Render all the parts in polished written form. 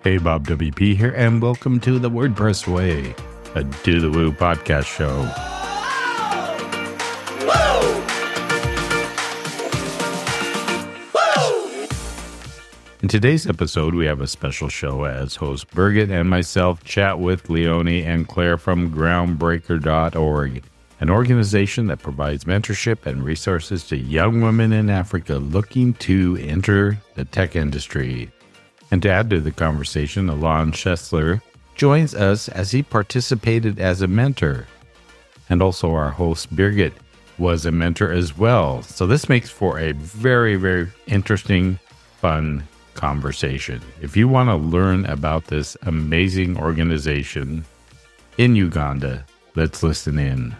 Hey, Bob WP here, and welcome to the WordPress Way, a Do the Woo podcast show. In today's episode, we have a special show as host Birgit and myself chat with Leonie and Claire from Groundbreaker.org, an organization that provides mentorship and resources to young women in Africa looking to enter the tech industry. And to add to the conversation, Alon Schessler joins us as he participated as a mentor. And also our host Birgit was a mentor as well. So this makes for a very, very interesting, fun conversation. If you want to learn about this amazing organization in Uganda, let's listen in.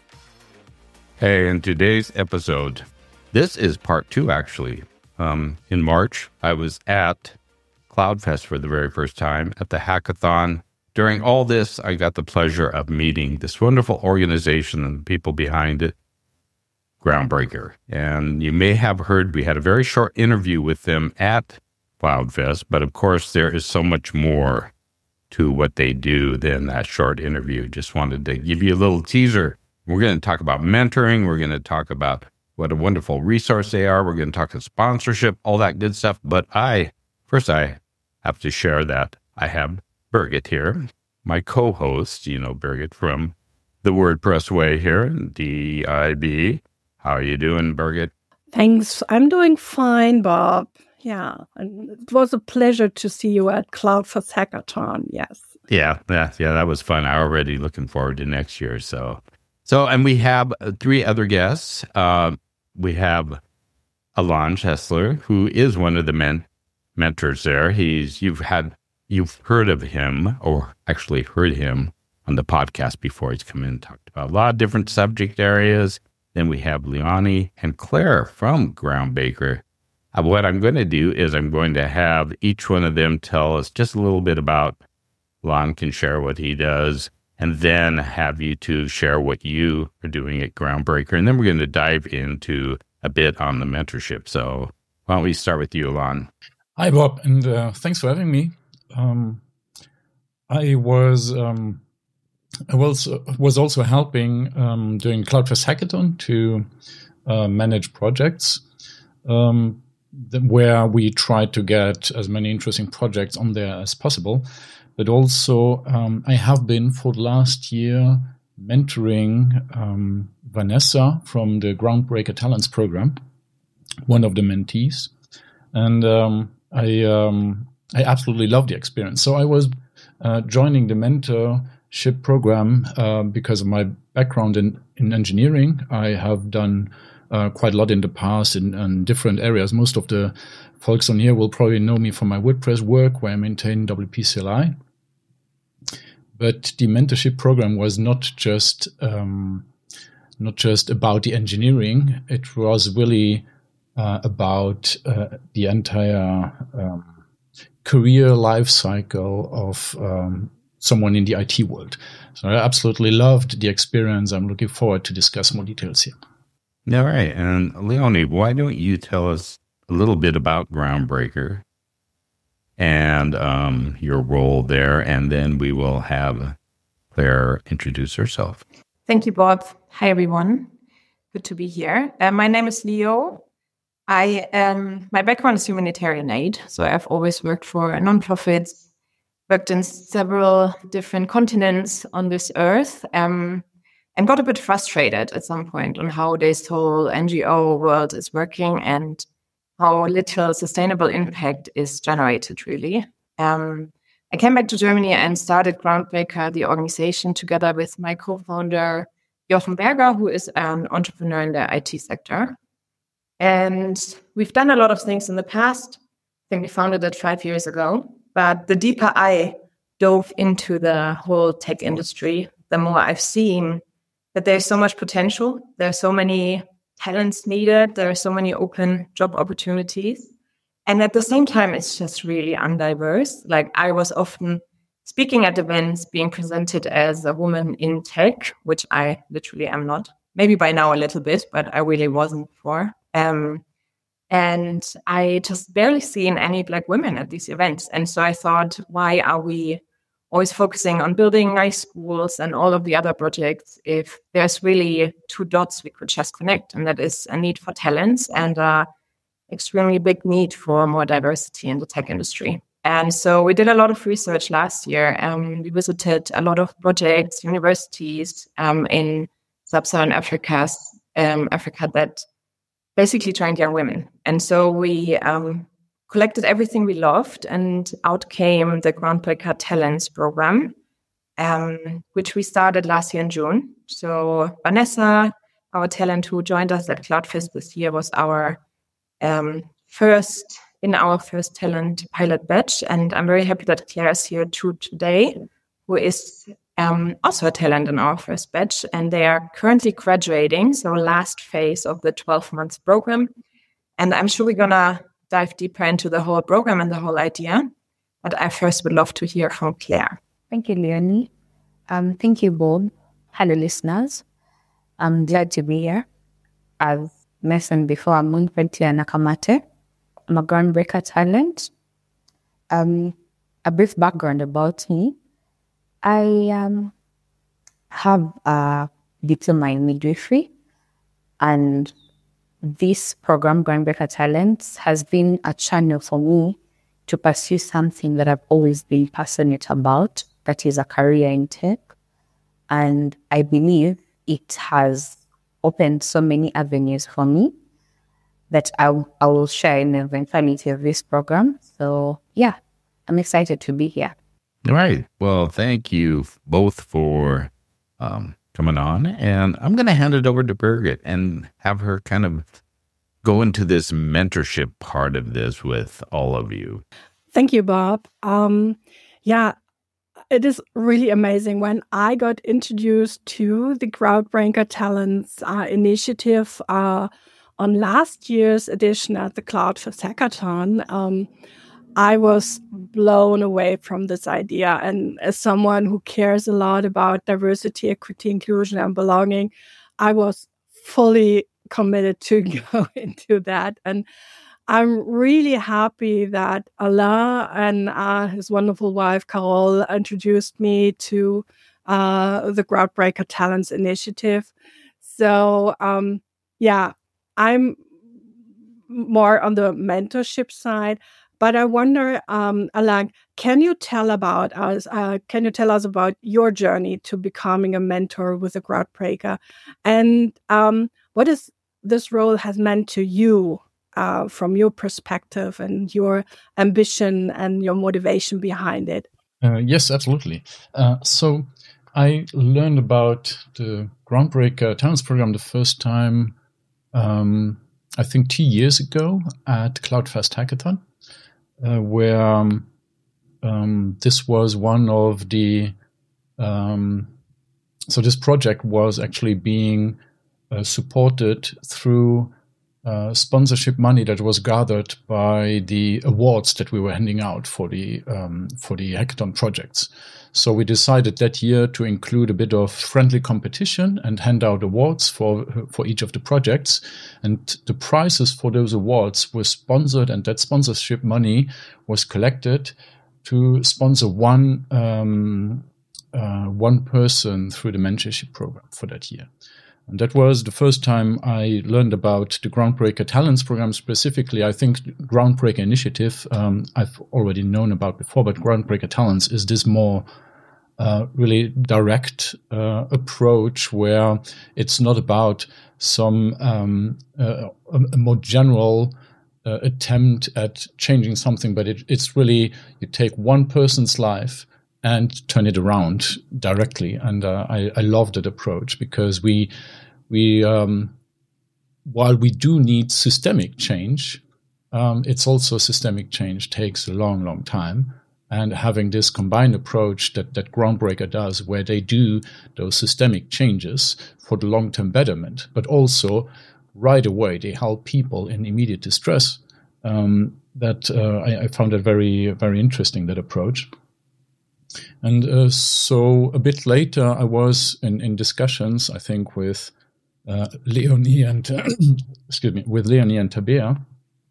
Hey, in today's episode, this is part 2 actually. In March, I was at CloudFest for the very first time at the hackathon. During all this, I got the pleasure of meeting this wonderful organization and the people behind it, Groundbreaker. And you may have heard we had a very short interview with them at CloudFest, but of course there is so much more to what they do than that short interview. Just wanted to give you a little teaser. We're going to talk about mentoring. We're going to talk about what a wonderful resource they are. We're going to talk about sponsorship, all that good stuff. But I have to share that I have Birgit here, my co-host, Birgit from the WordPress Way here, DIB. How are you doing, Birgit? Thanks. I'm doing fine, Bob. Yeah, and it was a pleasure to see you at CloudFest Hackathon. Yes. Yeah, that was fun. I'm already looking forward to next year. So, and we have 3 other guests. We have Alon Schessler, who is one of the mentors there. You've heard of him, or actually heard him on the podcast before. He's come in and talked about a lot of different subject areas. Then we have Leonie and Claire from Groundbreaker. What I'm going to do is I'm going to have each one of them tell us just a little bit about, Lon can share what he does, and then have you two share what you are doing at Groundbreaker. And then we're going to dive into a bit on the mentorship. So why don't we start with you, Lon? Hi, Bob, and thanks for having me. I was also helping during CloudFest Hackathon to manage projects where we tried to get as many interesting projects on there as possible. But also, I have been for the last year mentoring Vanessa from the Groundbreaker Talents program, one of the mentees, and I absolutely love the experience. So I was joining the mentorship program because of my background in engineering. I have done quite a lot in the past in different areas. Most of the folks on here will probably know me from my WordPress work, where I maintain WP CLI. But the mentorship program was not just about the engineering. It was really about the entire career life cycle of someone in the IT world. So I absolutely loved the experience. I'm looking forward to discuss more details here. All right. And Leonie, why don't you tell us a little bit about Groundbreaker and your role there, and then we will have Claire introduce herself. Thank you, Bob. Hi, everyone. Good to be here. My name is Leo. My background is humanitarian aid, so I've always worked for nonprofits, worked in several different continents on this earth, and got a bit frustrated at some point on how this whole NGO world is working and how little sustainable impact is generated, really. I came back to Germany and started Groundbreaker, the organization, together with my co-founder, Jochen Berger, who is an entrepreneur in the IT sector. And we've done a lot of things in the past. I think we founded it 5 years ago. But the deeper I dove into the whole tech industry, the more I've seen that there's so much potential. There are so many talents needed. There are so many open job opportunities. And at the same time, it's just really undiverse. Like, I was often speaking at events being presented as a woman in tech, which I literally am not. Maybe by now a little bit, but I really wasn't before. And And I just barely seen any Black women at these events. And so I thought, why are we always focusing on building nice schools and all of the other projects if there's really two dots we could just connect? And that is a need for talents and a extremely big need for more diversity in the tech industry. And so we did a lot of research last year. We visited a lot of projects, universities in sub-Saharan Africa that basically trained young women. And so we collected everything we loved, and out came the Groundbreaker Talents program, which we started last year in June. So Vanessa, our talent who joined us at CloudFest this year, was our first talent pilot batch. And I'm very happy that Claire is here too today, who is also a talent in our first batch. And they are currently graduating, so last phase of the 12-month program. And I'm sure we're going to dive deeper into the whole program and the whole idea. But I first would love to hear from Claire. Thank you, Leonie. Thank you, Bob. Hello, listeners. I'm glad to be here. As mentioned before, I'm Munfentia Nakamate. I'm a Groundbreaker talent. A brief background about me. I have a diploma in midwifery, and this program, Groundbreaker Talents, has been a channel for me to pursue something that I've always been passionate about, that is a career in tech. And I believe it has opened so many avenues for me that I will share in the eventuality of this program. So yeah, I'm excited to be here. All right. Well, thank you both for coming on. And I'm going to hand it over to Birgit and have her kind of go into this mentorship part of this with all of you. Thank you, Bob. Yeah, it is really amazing. When I got introduced to the Groundbreaker Talents initiative on last year's edition at the CloudFest Hackathon, I was blown away from this idea. And as someone who cares a lot about diversity, equity, inclusion, and belonging, I was fully committed to go into that. And I'm really happy that Alain and his wonderful wife, Carol, introduced me to the Groundbreaker Talents initiative. So, yeah, I'm more on the mentorship side. But I wonder, Alain, can you tell us about your journey to becoming a mentor with a Groundbreaker, and what is this role has meant to you from your perspective and your ambition and your motivation behind it? Yes, absolutely. So I learned about the Groundbreaker Talents program the first time, I think 2 years ago at CloudFest Hackathon. Where this was one of the so this project was actually being supported through sponsorship money that was gathered by the awards that we were handing out for the hackathon projects. So we decided that year to include a bit of friendly competition and hand out awards for each of the projects. And the prizes for those awards were sponsored, and that sponsorship money was collected to sponsor one person through the mentorship program for that year. And that was the first time I learned about the Groundbreaker Talents program specifically. I think Groundbreaker Initiative I've already known about before, but Groundbreaker Talents is this more really direct approach where it's not about some a more general attempt at changing something, but it's really you take one person's life and turn it around directly. And I love that approach because we while we do need systemic change, it's also systemic change takes a long, long time. And having this combined approach that Groundbreaker does, where they do those systemic changes for the long-term betterment, but also right away they help people in immediate distress, I found that very, very interesting, that approach. And so a bit later, I was in discussions, I think, with Leonie and with Leonie and Tabea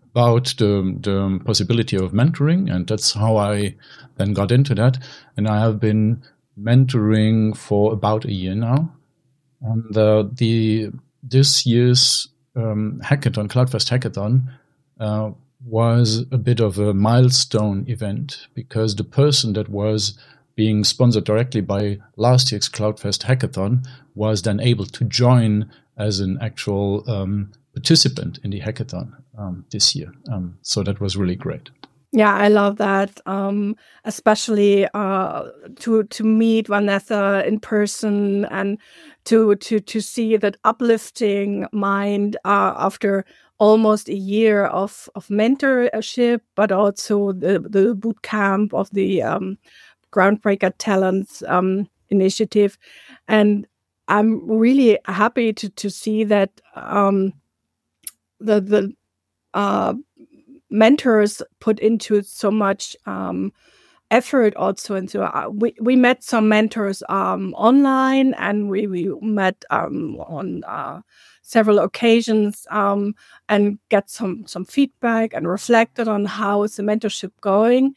about the possibility of mentoring, and that's how I then got into that. And I have been mentoring for about a year now. And this year's hackathon, CloudFest Hackathon, was a bit of a milestone event, because the person that was being sponsored directly by last year's CloudFest Hackathon was then able to join as an actual participant in the hackathon this year. So that was really great. Yeah, I love that. Especially to meet Vanessa in person and to see that uplifting mind after almost a year of mentorship, but also the boot camp of the Groundbreaker Talents initiative. And I'm really happy to see that the mentors put into so much effort also into we met some mentors online, and we met on several occasions and get some feedback and reflected on how is the mentorship going,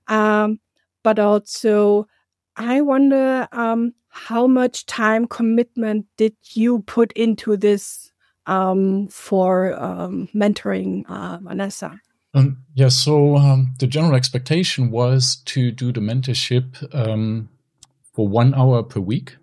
but also I wonder how much time commitment did you put into this for mentoring Vanessa? So the general expectation was to do the mentorship for 1 hour per week.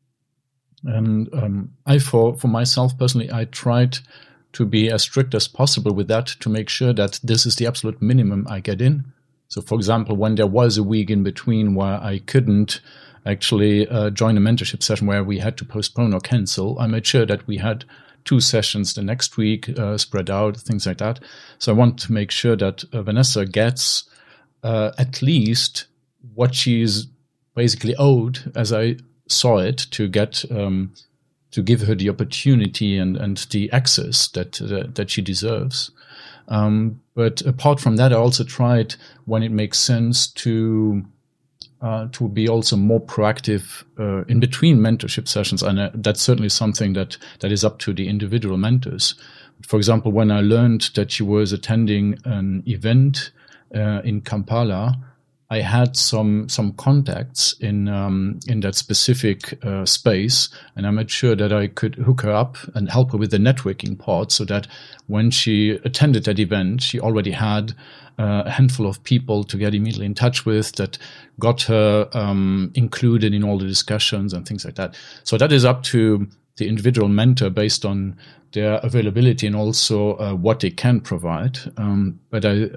And for myself personally, I tried to be as strict as possible with that, to make sure that this is the absolute minimum I get in. So, for example, when there was a week in between where I couldn't actually join a mentorship session, where we had to postpone or cancel, I made sure that we had 2 sessions the next week, spread out, things like that. So I want to make sure that Vanessa gets at least what she's basically owed, as I saw it, to get to give her the opportunity and the access that she deserves. But apart from that, I also tried, when it makes sense, to be also more proactive in between mentorship sessions. And that's certainly something that is up to the individual mentors. For example, when I learned that she was attending an event in Kampala, I had some contacts in that specific space, and I made sure that I could hook her up and help her with the networking part, so that when she attended that event, she already had a handful of people to get immediately in touch with, that got her included in all the discussions and things like that. So that is up to the individual mentor based on their availability and also what they can provide. But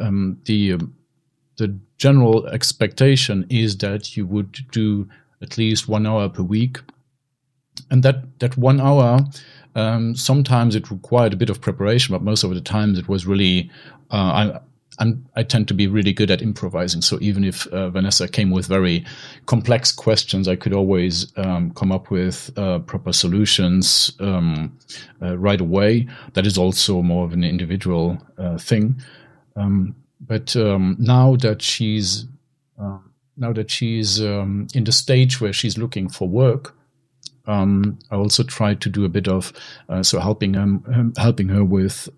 the general expectation is that you would do at least 1 hour per week. And that 1 hour, sometimes it required a bit of preparation, but most of the times it was really, I tend to be really good at improvising. So even if Vanessa came with very complex questions, I could always come up with proper solutions right away. That is also more of an individual thing. But now that she's in the stage where she's looking for work, I also try to do a bit of helping her with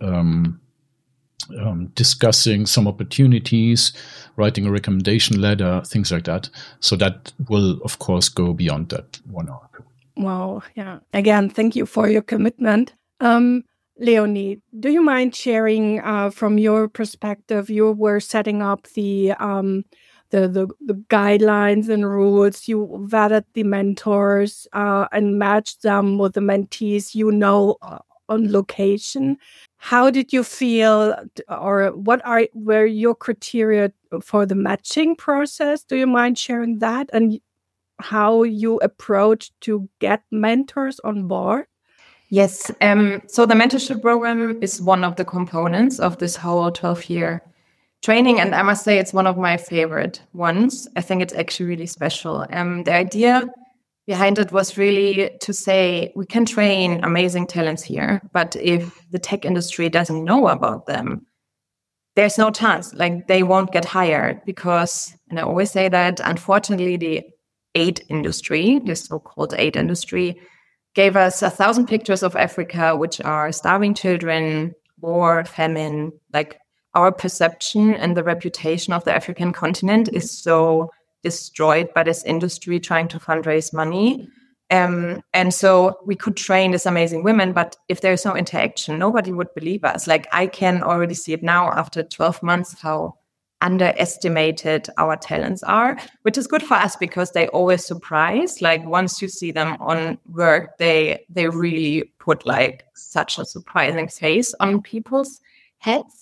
discussing some opportunities, writing a recommendation letter, things like that. So that will, of course, go beyond that 1 hour. Wow. Yeah. Again, thank you for your commitment. Leonie, do you mind sharing from your perspective? You were setting up the guidelines and rules. You vetted the mentors and matched them with the mentees on location. How did you feel, or were your criteria for the matching process? Do you mind sharing that, and how you approached to get mentors on board? Yes. So the mentorship program is one of the components of this whole 12-year training. And I must say it's one of my favorite ones. I think it's actually really special. The idea behind it was really to say we can train amazing talents here, but if the tech industry doesn't know about them, there's no chance. Like, they won't get hired because, and I always say that, unfortunately, the aid industry, the so-called aid industry, gave us 1,000 pictures of Africa, which are starving children, war, famine, like our perception and the reputation of the African continent is so destroyed by this industry trying to fundraise money. And so we could train these amazing women, but if there's no interaction, nobody would believe us. Like, I can already see it now after 12 months, how underestimated our talents are, which is good for us because they always surprise. Like, once you see them on work, they really put like such a surprising face on people's heads.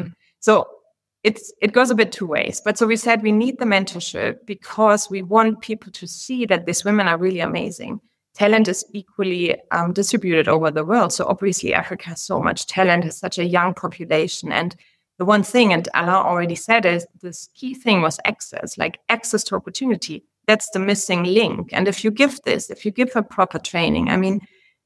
So it goes a bit two ways. But so we said we need the mentorship because we want people to see that these women are really amazing. Talent is equally distributed over the world. So obviously Africa has so much talent, has such a young population. And the one thing, and Alain already said, is this key thing was access, like access to opportunity. That's the missing link. And if you give a proper training, I mean,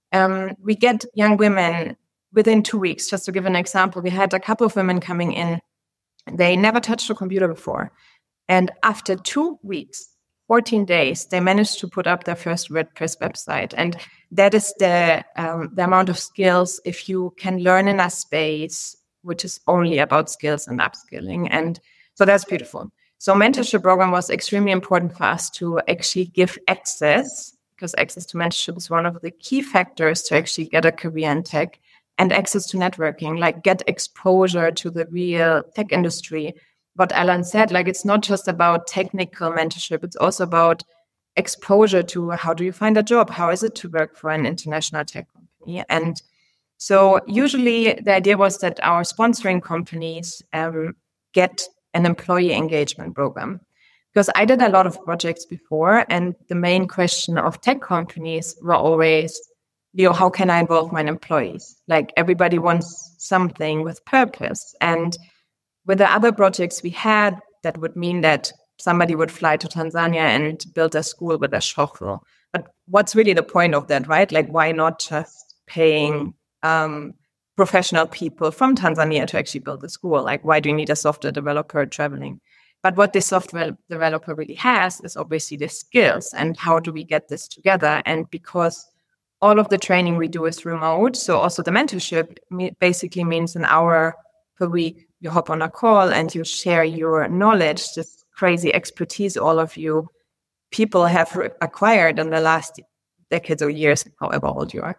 we get young women within 2 weeks. Just to give an example, we had a couple of women coming in. They never touched a computer before. And after 2 weeks, 14 days, they managed to put up their first WordPress website. And that is the amount of skills if you can learn in a space which is only about skills and upskilling. And so that's beautiful. So mentorship program was extremely important for us to actually give access, because access to mentorship is one of the key factors to actually get a career in tech, and access to networking, like get exposure to the real tech industry. What Alan said, like, it's not just about technical mentorship, it's also about exposure to how do you find a job? How is it to work for an international tech company? And so usually the idea was that our sponsoring companies get an employee engagement program. Because I did a lot of projects before, and the main question of tech companies were always, Leo, how can I involve my employees? Like, everybody wants something with purpose. And with the other projects we had, that would mean that somebody would fly to Tanzania and build a school with a shovel. But what's really the point of that, right? Like, why not just paying professional people from Tanzania to actually build the school? Like, why do you need a software developer traveling? But what this software developer really has is obviously the skills, and how do we get this together? And because all of the training we do is remote, so also the mentorship basically means an hour per week, you hop on a call and you share your knowledge, this crazy expertise all of you people have acquired in the last decades or years, however old you are.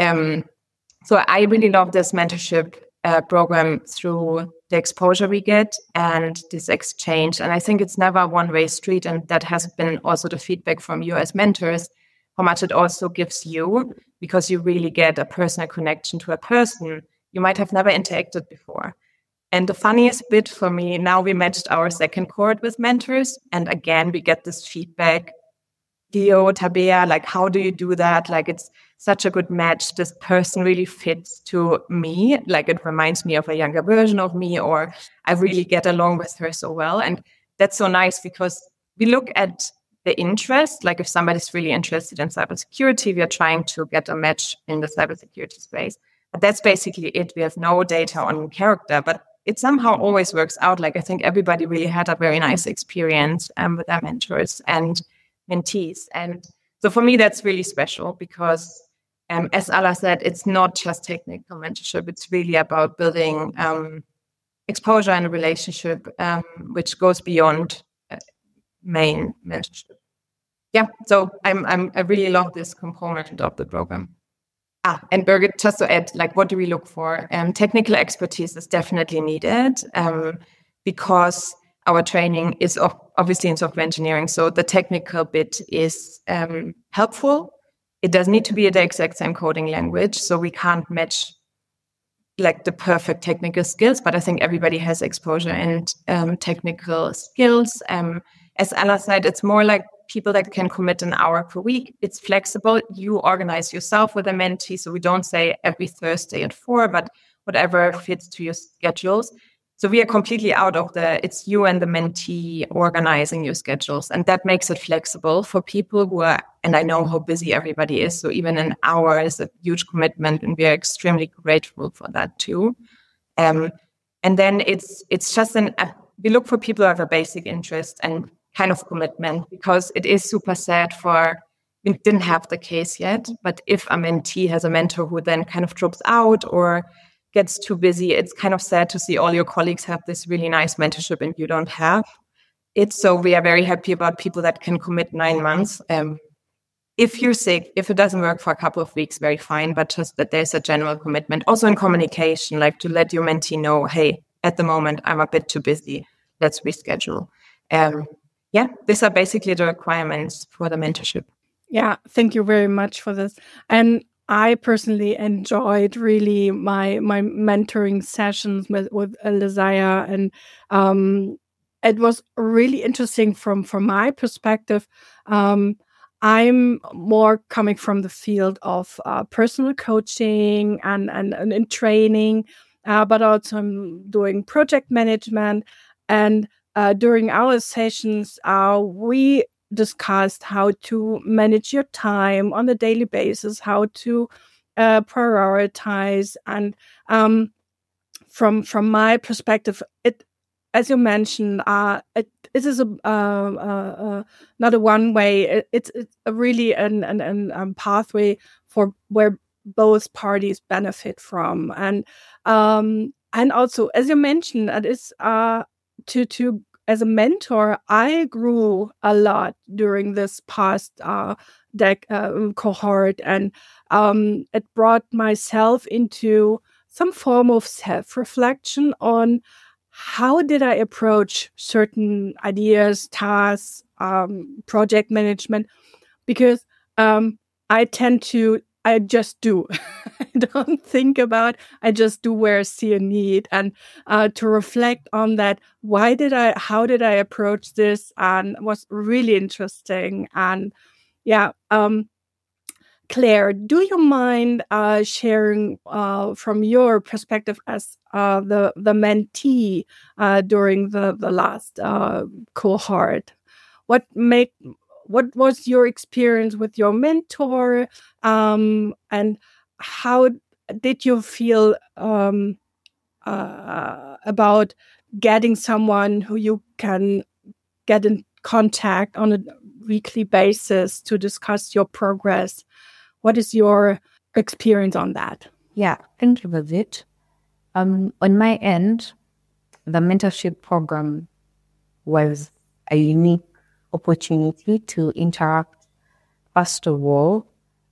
So I really love this mentorship program through the exposure we get and this exchange. And I think it's never a one-way street. And that has been also the feedback from you as mentors, how much it also gives you, because you really get a personal connection to a person you might have never interacted before. And the funniest bit for me, now we matched our second cohort with mentors. And again, we get this feedback, Leo, Tabea, like, how do you do that? Like, it's such a good match. This person really fits to me. Like, it reminds me of a younger version of me, or I really get along with her so well. And that's so nice because we look at the interest. Like, if somebody's really interested in cybersecurity, we are trying to get a match in the cybersecurity space. But that's basically it. We have no data on character, but it somehow always works out. Like, I think everybody really had a very nice experience with their mentors and mentees. And so for me, that's really special because, as Ala said, it's not just technical mentorship. It's really about building exposure and a relationship, which goes beyond main mentorship. Yeah, so I really love this component of the program. And Birgit, just to add, like, what do we look for? Technical expertise is definitely needed because our training is obviously in software engineering. So the technical bit is helpful. It does need to be the exact same coding language. So we can't match like the perfect technical skills, but I think everybody has exposure and technical skills. As Anna said, it's more like people that can commit an hour per week. It's flexible. You organize yourself with a mentee. So we don't say every Thursday at 4, but whatever fits to your schedules. So we are completely out of it's you and the mentee organizing your schedules. And that makes it flexible for people who are, and I know how busy everybody is. So even an hour is a huge commitment, and we are extremely grateful for that too. And then it's just we look for people who have a basic interest and kind of commitment, because it is super sad we didn't have the case yet, but if a mentee has a mentor who then kind of drops out or gets too busy, it's kind of sad to see all your colleagues have this really nice mentorship and you don't have it. So we are very happy about people that can commit 9 months. If you're sick, if it doesn't work for a couple of weeks, very fine, but just that there's a general commitment. Also in communication, like to let your mentee know, hey, at the moment, I'm a bit too busy. Let's reschedule. These are basically the requirements for the mentorship. Yeah, thank you very much for this. And I personally enjoyed really my mentoring sessions with Lisaya, and it was really interesting from my perspective. I'm more coming from the field of personal coaching and in training, but also I'm doing project management. And during our sessions, we discussed how to manage your time on a daily basis, how to prioritize. And from my perspective, it, as you mentioned, it is not a one way. It's a really an pathway for where both parties benefit from, and also, as you mentioned, it is to as a mentor, I grew a lot during this past cohort, and it brought myself into some form of self-reflection on how did I approach certain ideas, tasks, project management, because I just do. I don't think about, I just do where I see a need, and to reflect on that. How did I approach this? And it was really interesting. And Claire, do you mind sharing from your perspective as the mentee during the last cohort? What was your experience with your mentor, and how did you feel about getting someone who you can get in contact on a weekly basis to discuss your progress? What is your experience on that? Yeah, thank you, Birgit. On my end, the mentorship program was a unique opportunity to interact. First of all,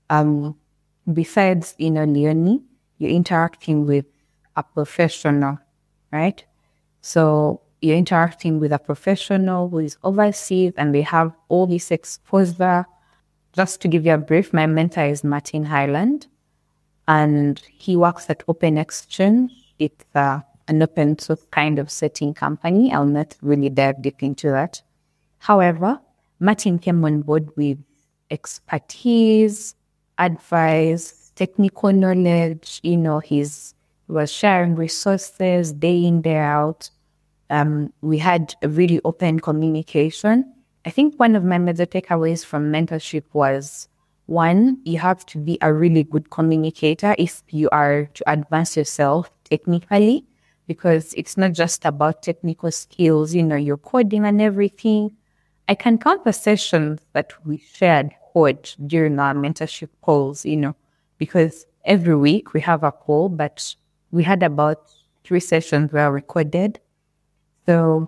besides Leonie, you're interacting with a professional, right? So you're interacting with a professional who is overseas, and they have all this exposure. Just to give you a brief, my mentor is Martin Highland, and he works at Open Exchange. It's an open source kind of setting company. I'll not really dive deep into that. However, Martin came on board with expertise, advice, technical knowledge. He was sharing resources day in, day out. We had a really open communication. I think one of my major takeaways from mentorship was, one, you have to be a really good communicator if you are to advance yourself technically, because it's not just about technical skills, your coding and everything. I can count the sessions that we shared code during our mentorship calls, because every week we have a call, but we had about 3 sessions were recorded. So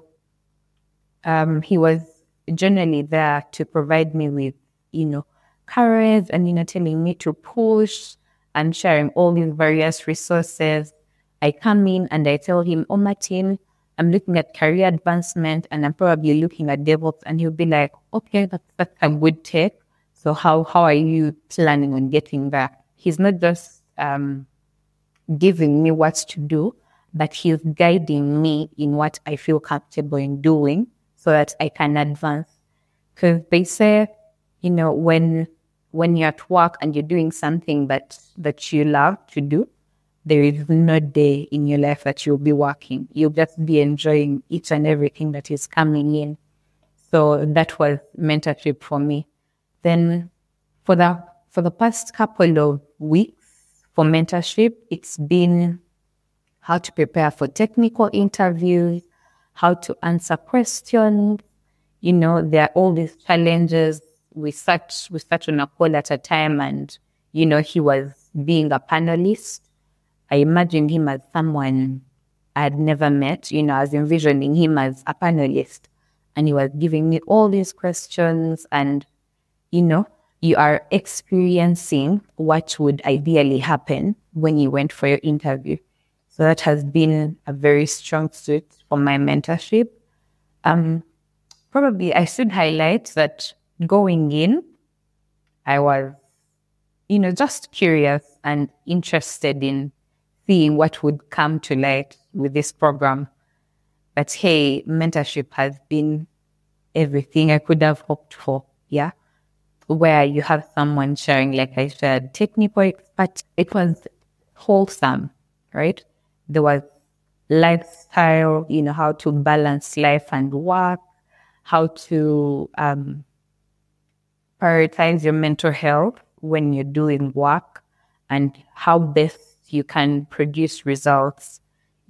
he was generally there to provide me with, courage and, telling me to push and sharing all these various resources. I come in and I tell him, Martin, I'm looking at career advancement and I'm probably looking at DevOps. And he'll be like, okay, that's a good take. So how are you planning on getting there? He's not just giving me what to do, but he's guiding me in what I feel comfortable in doing so that I can advance. Because they say, when you're at work and you're doing something that you love to do, there is no day in your life that you'll be working. You'll just be enjoying each and everything that is coming in. So that was mentorship for me. Then for the past couple of weeks for mentorship, it's been how to prepare for technical interviews, how to answer questions. There are all these challenges. We sat on a call at a time, and, he was being a panelist. I imagined him as someone I had never met. I was envisioning him as a panelist, and he was giving me all these questions, and you are experiencing what would ideally happen when you went for your interview. So that has been a very strong suit for my mentorship. Probably I should highlight that going in, I was, just curious and interested in seeing what would come to light with this program. But hey, mentorship has been everything I could have hoped for. Yeah. Where you have someone sharing, like I said, technical, but it was wholesome, right? There was lifestyle, how to balance life and work, how to prioritize your mental health when you're doing work, and how best you can produce results.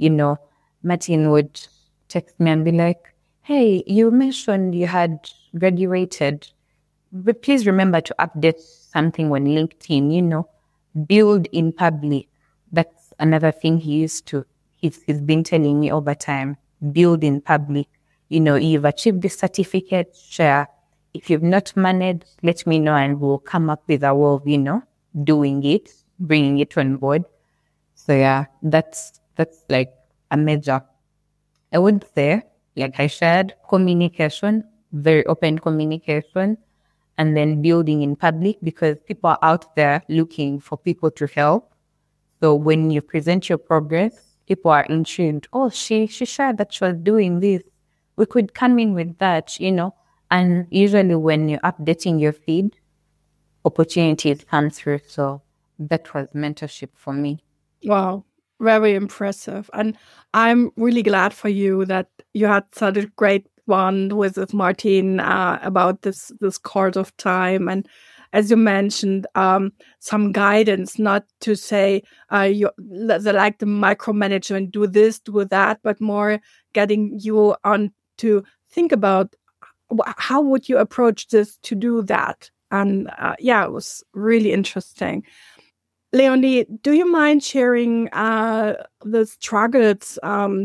Martin would text me and be like, hey, you mentioned you had graduated, but please remember to update something on LinkedIn, build in public. That's another thing he's been telling me over time, build in public. You've achieved the certificate, share. If you've not managed, let me know and we'll come up with a way of, doing it, bringing it on board. So yeah, that's like a major. I would say, like I shared, communication, very open communication, and then building in public, because people are out there looking for people to help. So when you present your progress, people are intrigued. Oh, she shared that she was doing this. We could come in with that, And usually when you're updating your feed, opportunities come through. So that was mentorship for me. Wow, very impressive. And I'm really glad for you that you had such a great bond with Martin about this course of time. And as you mentioned, some guidance, not to say like the micromanagement, do this, do that, but more getting you on to think about how would you approach this to do that. And it was really interesting. Leonie, do you mind sharing the struggles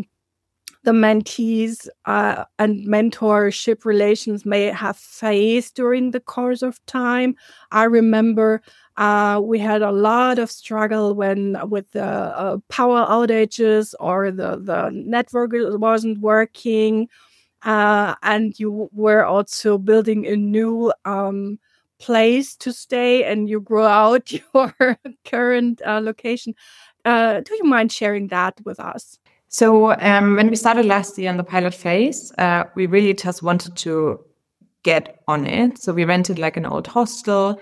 the mentees and mentorship relations may have faced during the course of time? I remember we had a lot of struggle with the power outages, or the network wasn't working, and you were also building a new place to stay, and you grow out your current location. Do you mind sharing that with us? So when we started last year in the pilot phase, we really just wanted to get on it. So we rented like an old hostel,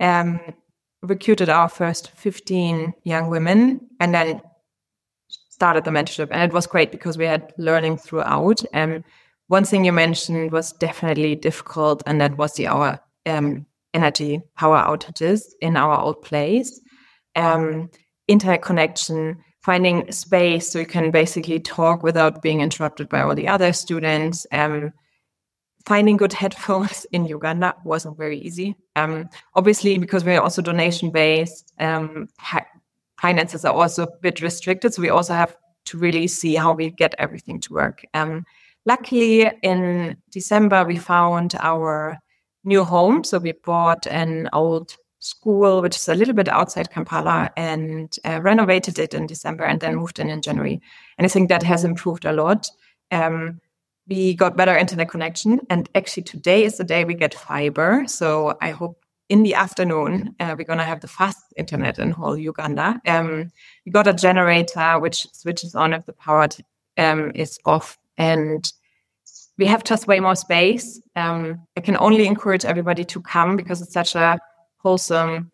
recruited our first 15 young women, and then started the mentorship. And it was great because we had learning throughout. One thing you mentioned was definitely difficult, and that was our energy power outages in our old place. Internet connection, finding space so you can basically talk without being interrupted by all the other students. Finding good headphones in Uganda wasn't very easy. Obviously, because we're also donation-based, finances are also a bit restricted. So we also have to really see how we get everything to work. Luckily, in December, we found our new home. So we bought an old school, which is a little bit outside Kampala, and renovated it in December and then moved in January. And I think that has improved a lot. We got better internet connection, and actually today is the day we get fiber. So I hope in the afternoon, we're going to have the fast internet in whole Uganda. We got a generator, which switches on if the power is off, and we have just way more space. I can only encourage everybody to come because it's such a wholesome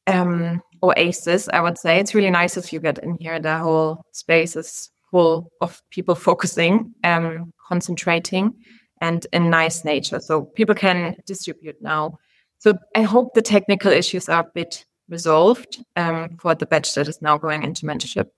oasis, I would say. It's really nice if you get in here. The whole space is full of people focusing, concentrating, and in nice nature. So people can distribute now. So I hope the technical issues are a bit resolved for the batch that is now going into mentorship.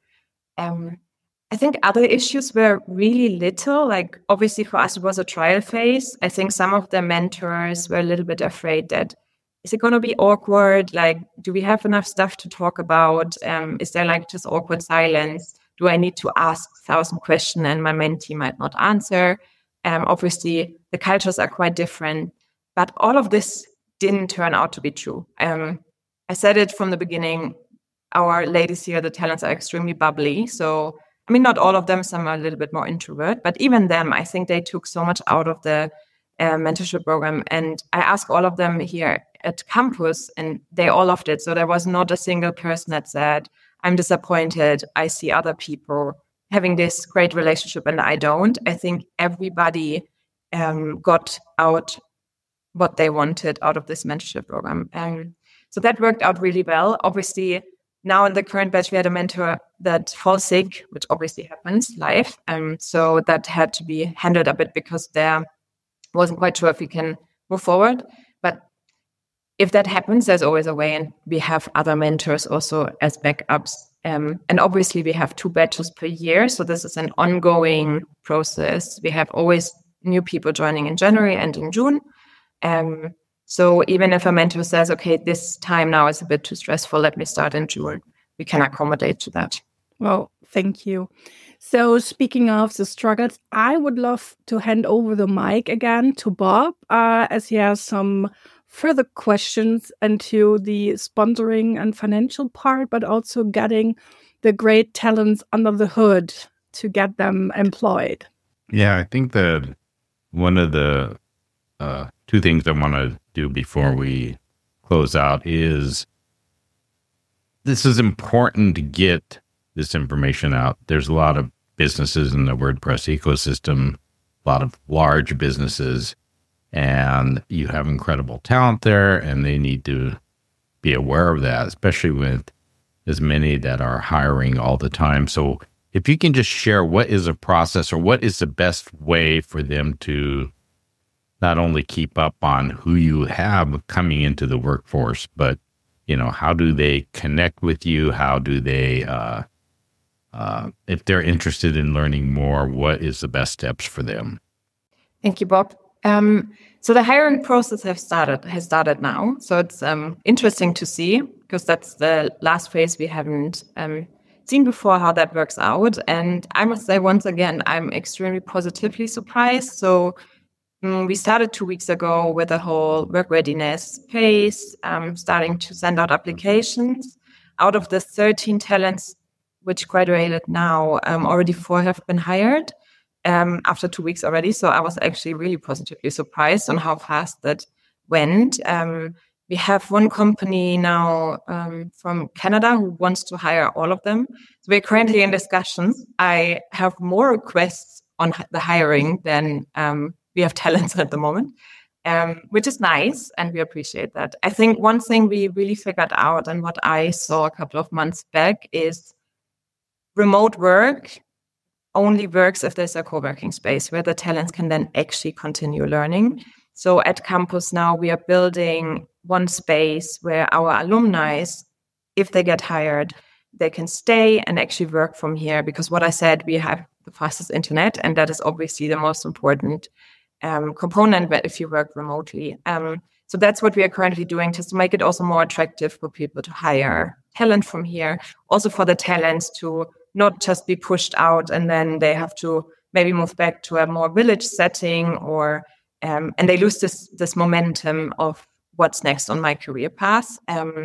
I think other issues were really little. Like, obviously for us, it was a trial phase. I think some of the mentors were a little bit afraid that is it going to be awkward? Like, do we have enough stuff to talk about? Is there like just awkward silence? Do I need to ask 1,000 questions and my mentee might not answer? Obviously, the cultures are quite different, but all of this didn't turn out to be true. I said it from the beginning, our ladies here, the talents are extremely bubbly. So, I mean, not all of them, some are a little bit more introvert, but even them, I think they took so much out of the mentorship program. And I asked all of them here at campus and they all loved it. So there was not a single person that said, I'm disappointed, I see other people having this great relationship and I don't. I think everybody got out what they wanted out of this mentorship program. So that worked out really well. Obviously, now in the current batch, we had a mentor that falls sick, which obviously happens live. So that had to be handled a bit because there wasn't quite sure if we can move forward. But if that happens, there's always a way. And we have other mentors also as backups. And obviously, we have 2 batches per year. So this is an ongoing process. We have always new people joining in January and in June. So even if a mentor says, okay, this time now is a bit too stressful, let me start in June, we can accommodate to that. Well, thank you. So speaking of the struggles, I would love to hand over the mic again to Bob, as he has some further questions into the sponsoring and financial part, but also getting the great talents under the hood to get them employed. Yeah, I think that one of the 2 things I want to do before we close out is this is important to get this information out. There's a lot of businesses in the WordPress ecosystem, a lot of large businesses, and you have incredible talent there, and they need to be aware of that, especially with as many that are hiring all the time. So if you can just share what is a process or what is the best way for them to not only keep up on who you have coming into the workforce, but, how do they connect with you? How do they, if they're interested in learning more, what is the best steps for them? Thank you, Bob. So the hiring process has started now. So it's interesting to see because that's the last phase we haven't seen before how that works out. And I must say, once again, I'm extremely positively surprised. So we started 2 weeks ago with a whole work readiness phase, starting to send out applications. Out of the 13 talents which graduated now, already 4 have been hired after 2 weeks already. So I was actually really positively surprised on how fast that went. We have one company now from Canada who wants to hire all of them. So we're currently in discussions. I have more requests on the hiring than we have talents at the moment, which is nice, and we appreciate that. I think one thing we really figured out and what I saw a couple of months back is remote work only works if there's a co-working space where the talents can then actually continue learning. So at campus now, we are building one space where our alumni, if they get hired, they can stay and actually work from here. Because what I said, we have the fastest internet, and that is obviously the most important component if you work remotely. So that's what we are currently doing, just to make it also more attractive for people to hire talent from here. Also for the talents to not just be pushed out and then they have to maybe move back to a more village setting or and they lose this momentum of what's next on my career path.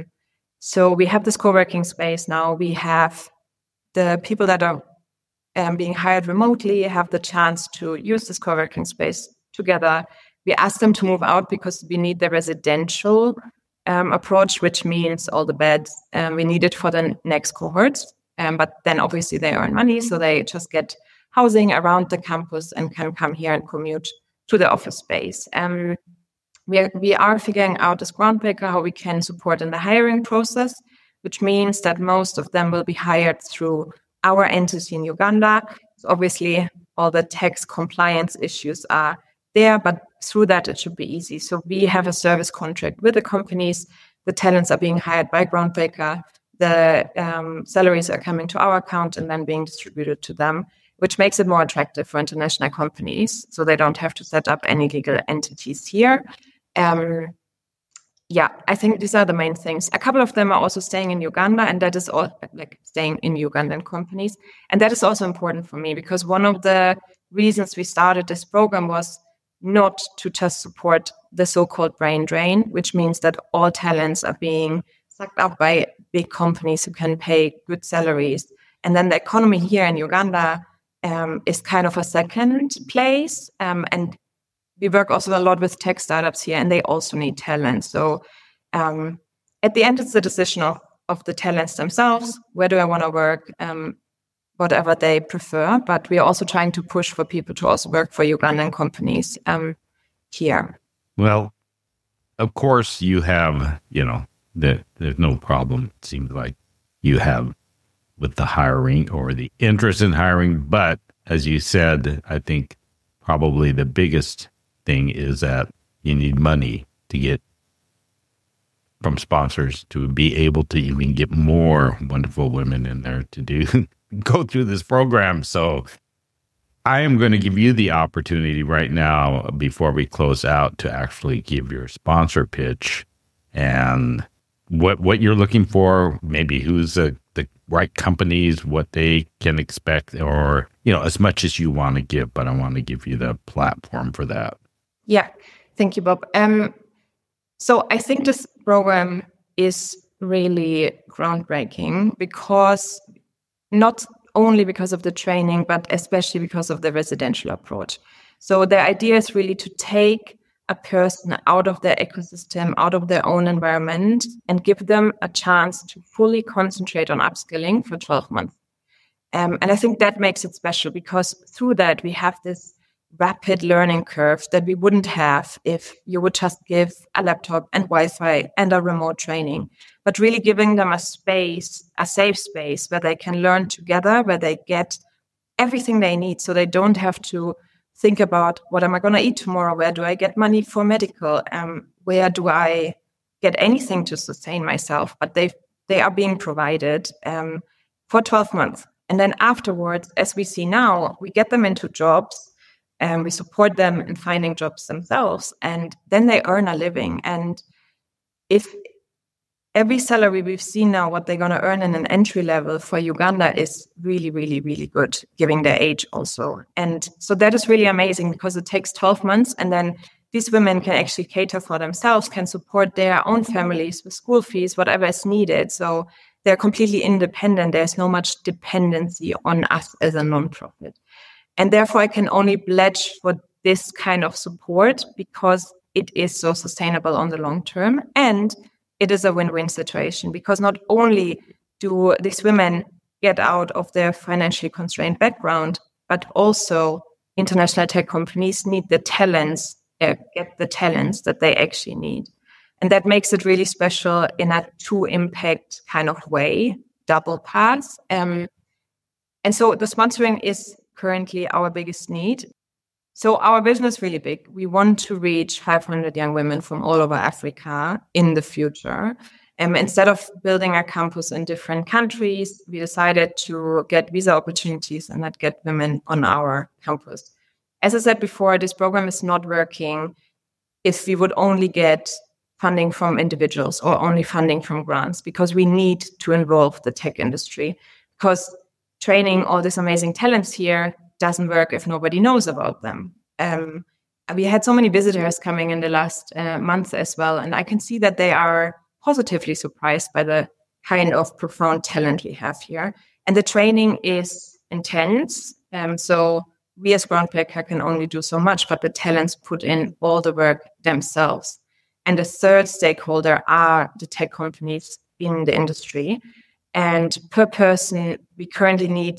So we have this co-working space now. We have the people that are being hired remotely have the chance to use this co-working space together. We ask them to move out because we need the residential approach, which means all the beds we need it for the next cohorts. But then obviously they earn money, so they just get housing around the campus and can come here and commute to the office space. We are figuring out as Groundbreaker how we can support in the hiring process, which means that most of them will be hired through our entity in Uganda. So obviously, all the tax compliance issues are there, but through that, it should be easy. So we have a service contract with the companies. The talents are being hired by Groundbreaker. The salaries are coming to our account and then being distributed to them, which makes it more attractive for international companies. So they don't have to set up any legal entities here. Yeah, I think these are the main things. A couple of them are also staying in Uganda, and that is all like staying in Ugandan companies. And that is also important for me because one of the reasons we started this program was not to just support the so-called brain drain, which means that all talents are being sucked up by big companies who can pay good salaries. And then the economy here in Uganda is kind of a second place. And we work also a lot with tech startups here, and they also need talent. So at the end, it's the decision of the talents themselves. Where do I want to work? Whatever they prefer. But we are also trying to push for people to also work for Ugandan companies here. Well, of course, you have, there's no problem, it seems like you have with the hiring or the interest in hiring. But as you said, I think probably the biggest thing is that you need money to get from sponsors to be able to even get more wonderful women in there to go through this program. So I am going to give you the opportunity right now before we close out to actually give your sponsor pitch and what you're looking for, maybe who's the right companies, what they can expect, or, as much as you want to give, but I want to give you the platform for that. Yeah, thank you, Bob. So I think this program is really groundbreaking because not only because of the training, but especially because of the residential approach. So the idea is really to take a person out of their ecosystem, out of their own environment, and give them a chance to fully concentrate on upskilling for 12 months. And I think that makes it special because through that, we have this rapid learning curve that we wouldn't have if you would just give a laptop and Wi-Fi and a remote training, but really giving them a space, a safe space where they can learn together, where they get everything they need so they don't have to think about what am I going to eat tomorrow? Where do I get money for medical? Where do I get anything to sustain myself? But they are being provided for 12 months. And then afterwards, as we see now, we get them into jobs and we support them in finding jobs themselves. And then they earn a living. And if every salary we've seen now, what they're going to earn in an entry level for Uganda is really, really, really good, given their age also. And so that is really amazing because it takes 12 months and then these women can actually cater for themselves, can support their own families with school fees, whatever is needed. So they're completely independent. There's no much dependency on us as a nonprofit. And therefore, I can only pledge for this kind of support because it is so sustainable on the long term. And it is a win-win situation because not only do these women get out of their financially constrained background, but also international tech companies need the talents, get the talents that they actually need. And that makes it really special in a true impact kind of way, double pass. And so the sponsoring is currently our biggest need. So our vision is really big. We want to reach 500 young women from all over Africa in the future. Instead of building a campus in different countries, we decided to get visa opportunities and not get women on our campus. As I said before, this program is not working if we would only get funding from individuals or only funding from grants, because we need to involve the tech industry. Because training all these amazing talents here doesn't work if nobody knows about them. We had so many visitors coming in the last month as well, and I can see that they are positively surprised by the kind of profound talent we have here. And the training is intense. So we as Groundbreaker can only do so much, but the talents put in all the work themselves. And the third stakeholder are the tech companies in the industry. And per person, we currently need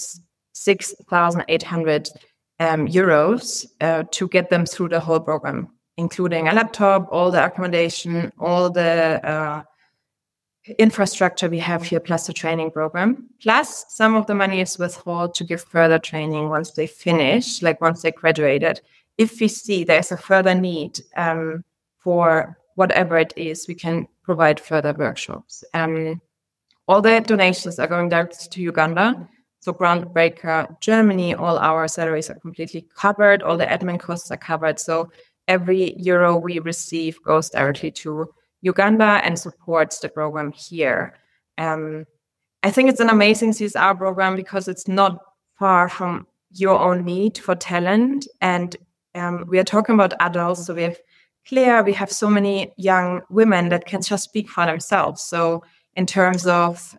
6,800 euros to get them through the whole program, including a laptop, all the accommodation, all the infrastructure we have here, plus the training program. Plus, some of the money is withheld to give further training once they finish, like once they graduated. If we see there's a further need for whatever it is, we can provide further workshops. All the donations are going direct to Uganda. So Groundbreaker Germany, all our salaries are completely covered. All the admin costs are covered. So every euro we receive goes directly to Uganda and supports the program here. I think it's an amazing CSR program because it's not far from your own need for talent. And we are talking about adults. So we have Claire, we have so many young women that can just speak for themselves. So in terms of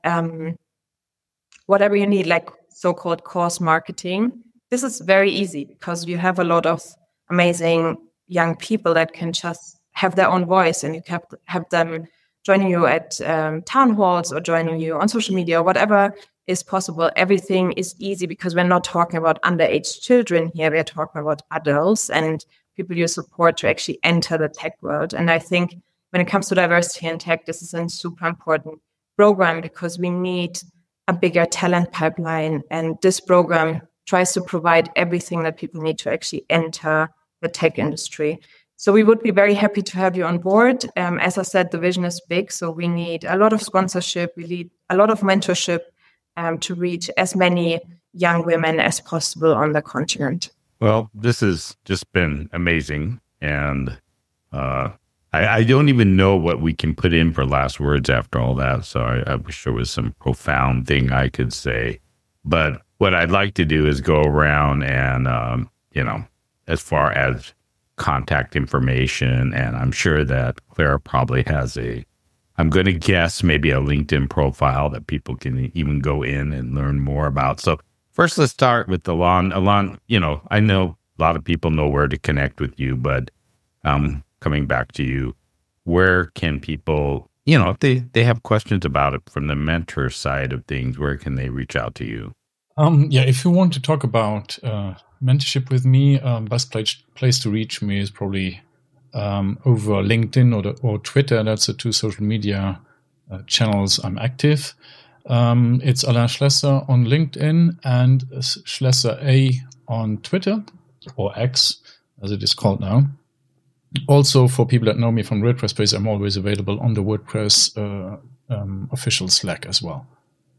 whatever you need, like so-called course marketing, this is very easy because you have a lot of amazing young people that can just have their own voice, and you can have them joining you at town halls or joining you on social media, whatever is possible. Everything is easy because we're not talking about underage children here. We're talking about adults and people you support to actually enter the tech world. And I think when it comes to diversity in tech, this is a super important program because we need a bigger talent pipeline. And this program tries to provide everything that people need to actually enter the tech industry. So we would be very happy to have you on board. As I said, the vision is big. So we need a lot of sponsorship. We need a lot of mentorship to reach as many young women as possible on the continent. Well, this has just been amazing. And I don't even know what we can put in for last words after all that. So I wish there was some profound thing I could say. But what I'd like to do is go around and, as far as contact information, and I'm sure that Claire probably has I'm going to guess maybe a LinkedIn profile that people can even go in and learn more about. So first, let's start with Alon. Alon, I know a lot of people know where to connect with you, but coming back to you, where can people, if they have questions about it from the mentor side of things, where can they reach out to you? If you want to talk about mentorship with me, best place to reach me is probably over LinkedIn or Twitter. That's the two social media channels I'm active. It's Alain Schlesser on LinkedIn and Schlesser A on Twitter, or X as it is called now. Also, for people that know me from WordPress Space, I'm always available on the WordPress official Slack as well.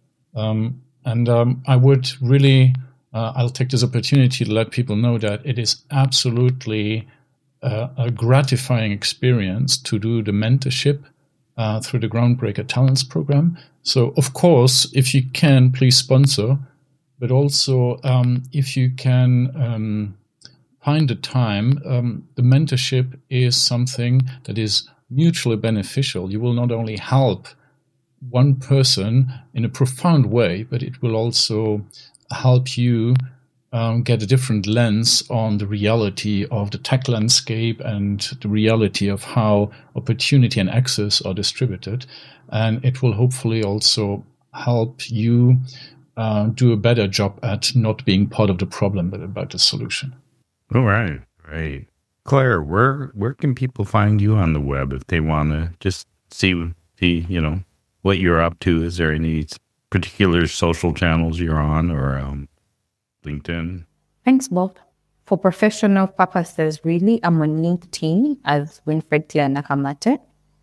I would really, I'll take this opportunity to let people know that it is absolutely a gratifying experience to do the mentorship through the Groundbreaker Talents program. So, of course, if you can, please sponsor, but also if you can find the time, the mentorship is something that is mutually beneficial. You will not only help one person in a profound way, but it will also help you get a different lens on the reality of the tech landscape and the reality of how opportunity and access are distributed. And it will hopefully also help you do a better job at not being part of the problem, but about the solution. All right. Great. Claire, where can people find you on the web if they want to just see, what you're up to? Is there any particular social channels you're on, or LinkedIn? Thanks, Bob. For professional purposes, really, I'm on LinkedIn as Winfred Claire Nakamate.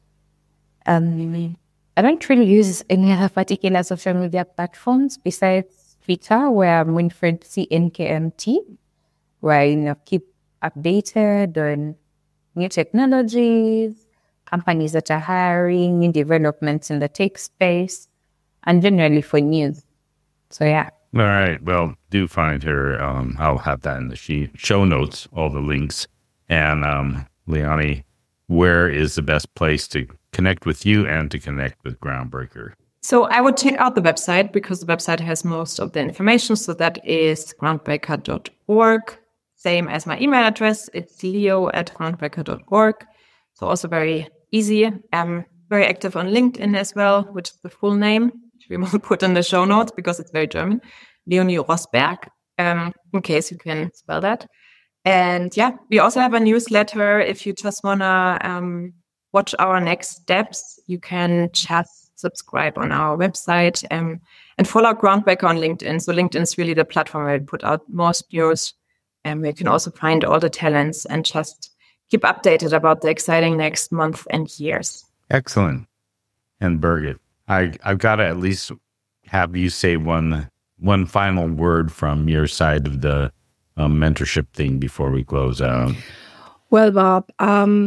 I don't really use any other particular social media platforms besides Twitter, where I'm Winfred CNKMT, where I keep updated on new technologies, companies that are hiring, new developments in the tech space, and generally for news. So, yeah. All right. Well, do find her. I'll have that in the show notes, all the links. And Leonie, where is the best place to connect with you and to connect with Groundbreaker? So I would check out the website because the website has most of the information. So that is groundbreaker.org. Same as my email address. It's leo@groundbreaker.org. So also very easy. I'm very active on LinkedIn as well, which is the full name, which we will put in the show notes because it's very German. Leonie Rosberg, in case you can spell that. And yeah, we also have a newsletter. If you just want to watch our next steps, you can just subscribe on our website and follow Groundbreaker on LinkedIn. So LinkedIn is really the platform where we put out most news. And we can also find all the talents and just keep updated about the exciting next month and years. Excellent. And Birgit, I've got to at least have you say one final word from your side of the mentorship thing before we close out. Well, Bob,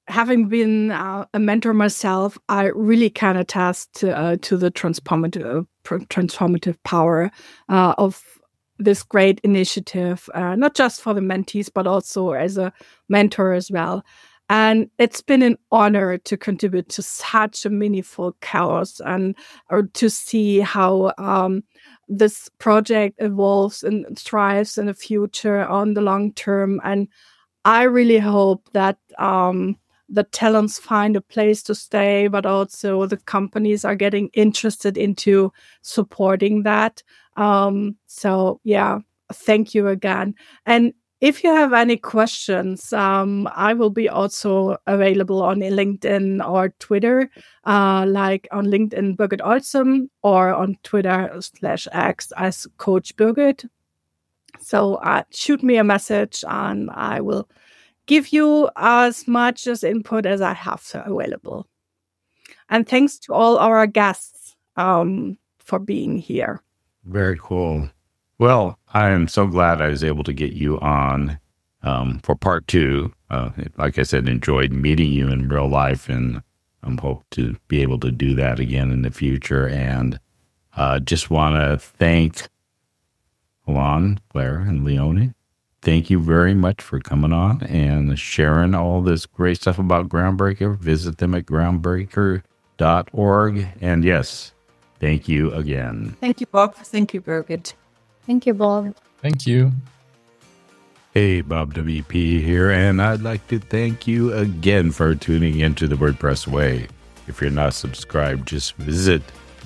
having been a mentor myself, I really can attest to the transformative power of this great initiative, not just for the mentees, but also as a mentor as well. And it's been an honor to contribute to such a meaningful cause or to see how this project evolves and thrives in the future on the long term. And I really hope that the talents find a place to stay, but also the companies are getting interested into supporting that. So yeah, thank you again. And if you have any questions, I will be also available on LinkedIn or Twitter, like on LinkedIn, Birgit Olsum, or on Twitter /X as Coach Birgit. So shoot me a message and I will give you as much as input as I have available. And thanks to all our guests for being here. Very cool. Well, I am so glad I was able to get you on for part 2. Like I said, enjoyed meeting you in real life, and hope to be able to do that again in the future. And just want to thank Alon, Claire, and Leonie. Thank you very much for coming on and sharing all this great stuff about Groundbreaker. Visit them at groundbreaker.org. And yes, thank you again. Thank you, Bob. Thank you, Birgit. Thank you, Bob. Thank you. Hey, Bob WP here, and I'd like to thank you again for tuning into the WordPress Way. If you're not subscribed, just visit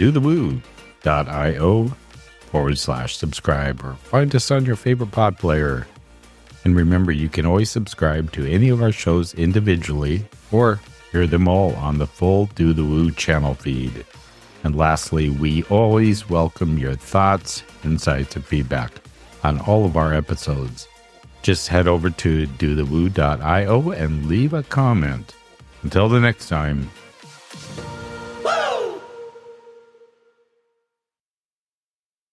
dothewoo.io/subscribe or find us on your favorite pod player. And remember, you can always subscribe to any of our shows individually or hear them all on the full Do The Woo channel feed. And lastly, we always welcome your thoughts, insights, and feedback on all of our episodes. Just head over to dothewoo.io and leave a comment. Until the next time,